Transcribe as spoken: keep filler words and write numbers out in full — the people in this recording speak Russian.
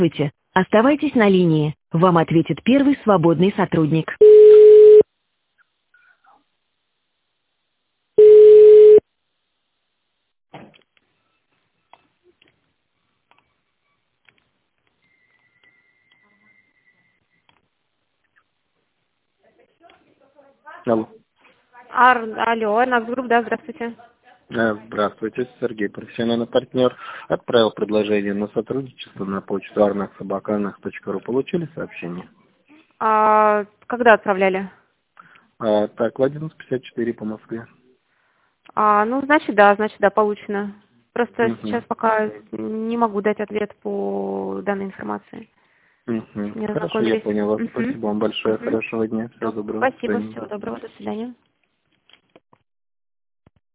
Здравствуйте. Оставайтесь на линии. Вам ответит первый свободный сотрудник. Алло. Ар, алло, Арнавс Групп, да, здравствуйте. Э, Здравствуйте, Сергей, профессиональный партнер. Отправил предложение на сотрудничество на почту арнах собака арнах точка ру. Получили сообщение? А, когда отправляли? А, так, в одиннадцать пятьдесят четыре по Москве. А, ну, значит, да, значит, да, получено. Просто Угу. сейчас пока не могу дать ответ по данной информации. Угу. Не Хорошо, я ознакомились. понял вас. Угу. Спасибо вам большое. Угу. Хорошего дня. Всего доброго. До Спасибо, свидания. всего доброго, до свидания.